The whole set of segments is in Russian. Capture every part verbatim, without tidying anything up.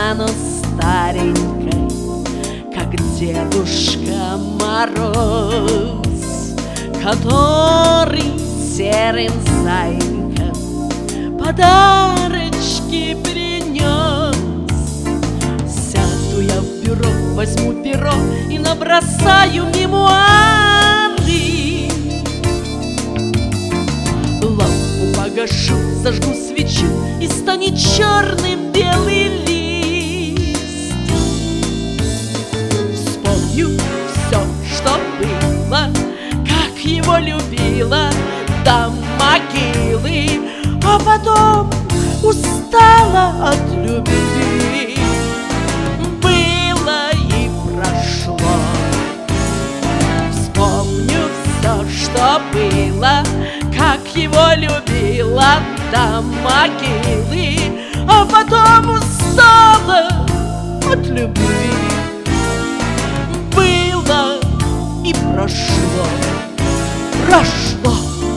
стану старенькой, как Дедушка Мороз, который серым зайкам подарочки принес. Сяду я в бюро, возьму перо и набросаю мемуары. Лампу погашу, зажгу свечу, и станет черным белый лист. Вспомню все, что было, как его любила до могилы, а потом устала от любви. Было и прошло. Вспомню все, что было, как его любила до могилы, а потом устала от любви. Было и прошло, прошло.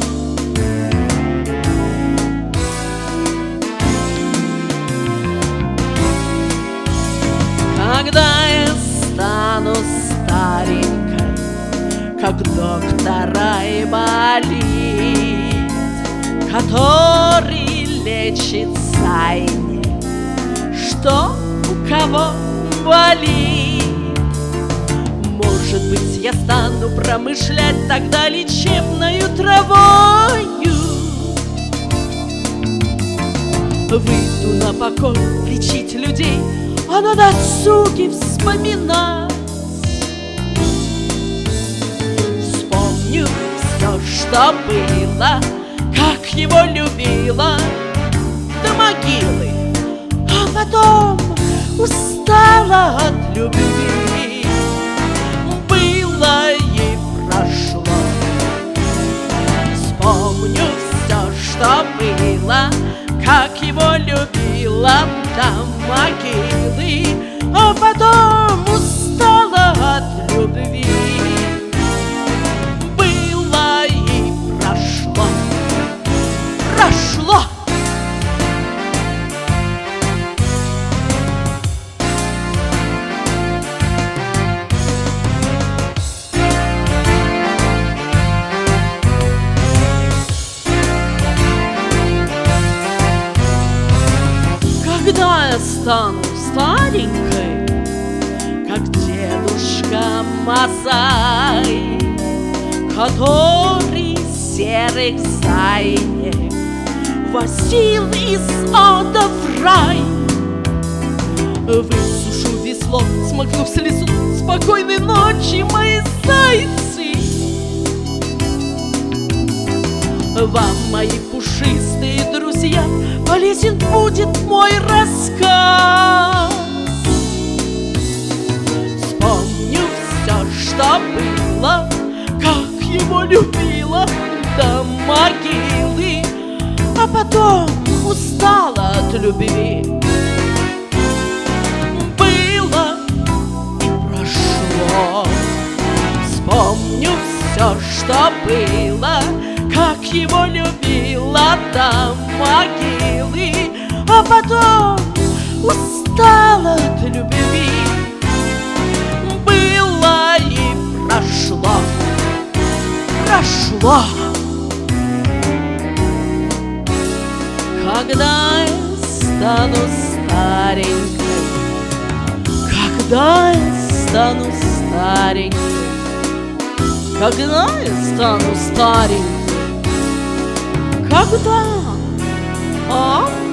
Когда я стану старенькой, как доктора Айболит, который лечит сайне, что у кого болит. Может быть, я стану промышлять тогда лечебною травою. Выйду на покой лечить людей, а на досуге вспоминать. Вспомню все, что было, как его любила до могилы, а потом устала от любви. Было и прошло. Вспомню все, что было, как его любила до могилы, а потом устала от любви. Было и прошло, прошло. Когда я стану старенькой, как Дедушка Мазай, который серых зайнек возил из ада в рай, высушу весло, смакнув слезу, спокойной ночи, мои зайцы. Вам, мои пушистые друзья, полезен будет мой рассказ. Вспомню все, что было, как его любила до могилы, а потом устала от любви. Было и прошло. Вспомню все, что было, как его любила до могилы, а потом устала от любви. Было и прошло, прошло. Когда я стану старенькой, когда я стану старенькой, когда я стану старенькой, когда? А?